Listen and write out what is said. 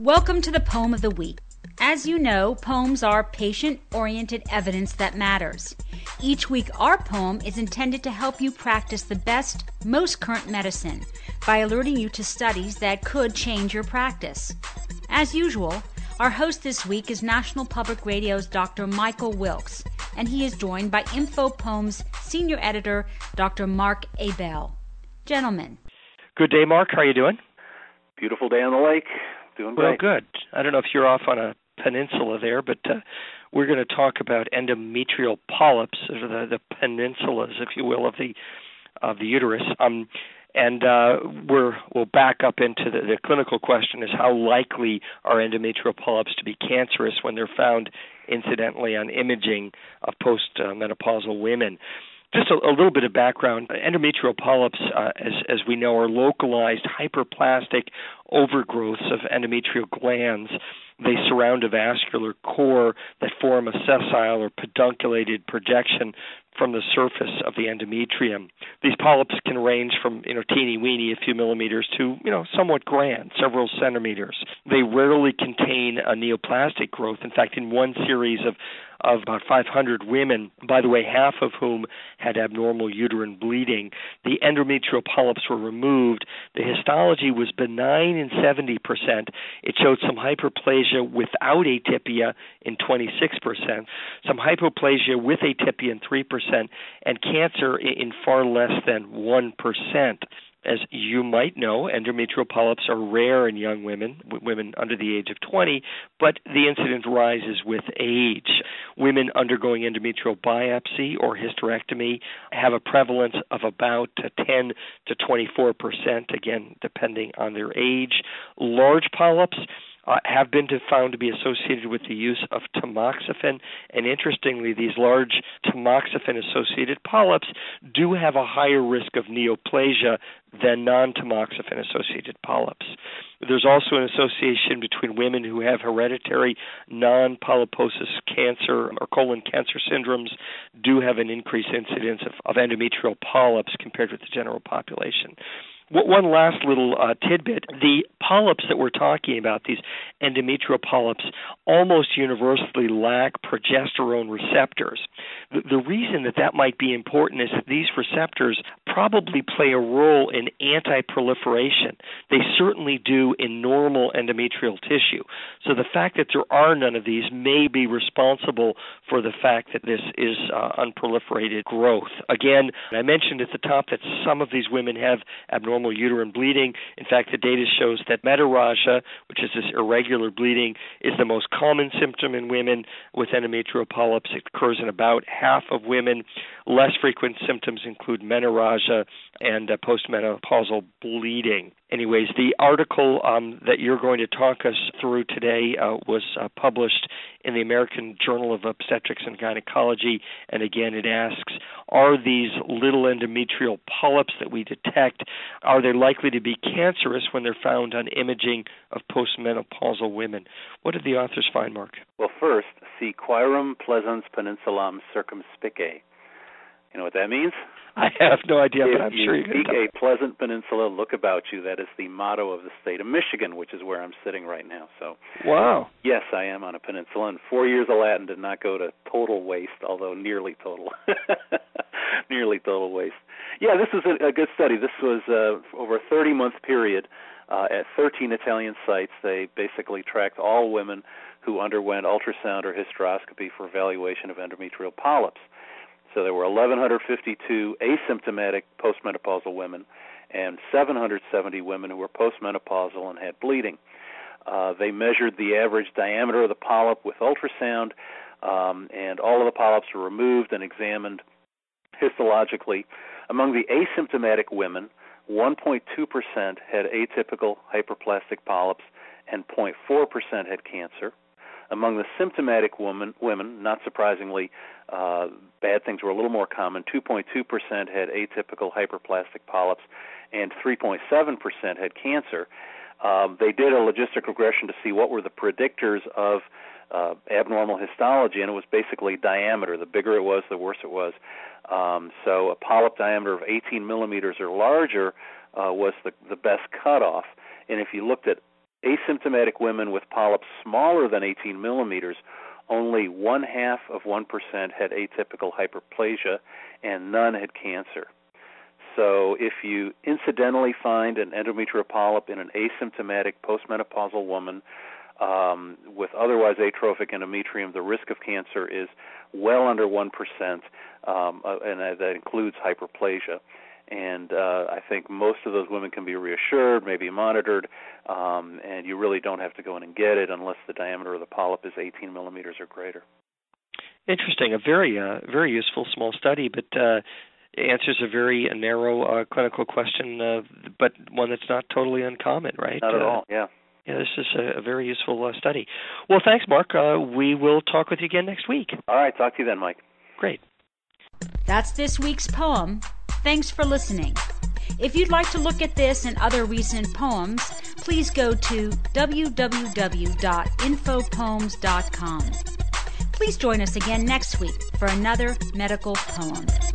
Welcome to the Poem of the Week. As you know, poems are patient-oriented evidence that matters. Each week, our poem is intended to help you practice the best, most current medicine by alerting you to studies that could change your practice. As usual, our host this week is National Public Radio's Dr. Michael Wilkes, and he is joined by Info Poems Senior Editor Dr. Mark Abell. Gentlemen. Good day, Mark. How are you doing? Beautiful day on the lake. Doing Well, great. good. I don't know if you're off on a peninsula there, but we're going to talk about endometrial polyps, or the peninsulas, if you will, of the uterus. We'll back up into the clinical question: is how likely are endometrial polyps to be cancerous when they're found incidentally on imaging of postmenopausal women? Just a little bit of background. Endometrial polyps, as we know, are localized hyperplastic overgrowths of endometrial glands. They surround a vascular core that form a sessile or pedunculated projection from the surface of the endometrium. These polyps can range from, teeny weeny, a few millimeters, to, somewhat grand, several centimeters. They rarely contain a neoplastic growth. In fact, in one series of about 500 women, by the way, half of whom had abnormal uterine bleeding, the endometrial polyps were removed. The histology was benign in 70%. It showed some hyperplasia without atypia in 26%, some hypoplasia with atypia in 3%, and cancer in far less than 1%. As you might know, endometrial polyps are rare in young women under the age of 20, but the incidence rises with age. Women undergoing endometrial biopsy or hysterectomy have a prevalence of about 10 to 24%, again, depending on their age. Large polyps have been found to be associated with the use of tamoxifen, and interestingly, these large tamoxifen-associated polyps do have a higher risk of neoplasia than non-tamoxifen-associated polyps. There's also an association between women who have hereditary non-polyposis cancer or colon cancer syndromes do have an increased incidence of endometrial polyps compared with the general population. One last little tidbit. The polyps that we're talking about, these endometrial polyps, almost universally lack progesterone receptors. The reason that might be important is that these receptors probably play a role in anti-proliferation. They certainly do in normal endometrial tissue. So the fact that there are none of these may be responsible for the fact that this is unproliferated growth. Again, I mentioned at the top that some of these women have abnormal uterine bleeding. In fact, the data shows that metorrhagia, which is this irregular bleeding, is the most common symptom in women with endometrial polyps. It occurs in about half of women. Less frequent symptoms include menorrhagia and postmenopausal bleeding. Anyways, the article that you're going to talk us through today was published in the American Journal of Obstetrics and Gynecology, and again it asks, are these little endometrial polyps that we detect, are they likely to be cancerous when they're found on imaging of postmenopausal women? What did the authors find, Mark? Well, first, see Quirum pleasans peninsulam circumspice. You know what that means? I have no idea, but I'm sure you're going to tell me. A pleasant peninsula, look about you. That is the motto of the state of Michigan, which is where I'm sitting right now. So, wow. Yes, I am on a peninsula, and 4 years of Latin did not go to total waste, although nearly total. Nearly total waste. Yeah, this was a good study. This was over a 30-month period at 13 Italian sites. They basically tracked all women who underwent ultrasound or hysteroscopy for evaluation of endometrial polyps. So there were 1,152 asymptomatic postmenopausal women and 770 women who were postmenopausal and had bleeding. They measured the average diameter of the polyp with ultrasound, and all of the polyps were removed and examined histologically. Among the asymptomatic women, 1.2% had atypical hyperplastic polyps and 0.4% had cancer. Among the symptomatic women, not surprisingly, bad things were a little more common. 2.2% had atypical hyperplastic polyps, and 3.7% had cancer. They did a logistic regression to see what were the predictors of abnormal histology, and it was basically diameter. The bigger it was, the worse it was. So a polyp diameter of 18 millimeters or larger was the best cutoff. And if you looked at asymptomatic women with polyps smaller than 18 millimeters, only 0.5% had atypical hyperplasia, and none had cancer. So if you incidentally find an endometrial polyp in an asymptomatic postmenopausal woman with otherwise atrophic endometrium, the risk of cancer is well under 1%, and that includes hyperplasia. And I think most of those women can be reassured, maybe monitored, and you really don't have to go in and get it unless the diameter of the polyp is 18 millimeters or greater. Interesting. A very useful small study, but answers a very narrow clinical question, but one that's not totally uncommon, right? Not at all, yeah. Yeah, this is a very useful study. Well, thanks, Mark. We will talk with you again next week. All right, talk to you then, Mike. Great. That's this week's poem. Thanks for listening. If you'd like to look at this and other recent poems, please go to www.infopoems.com. Please join us again next week for another medical poem.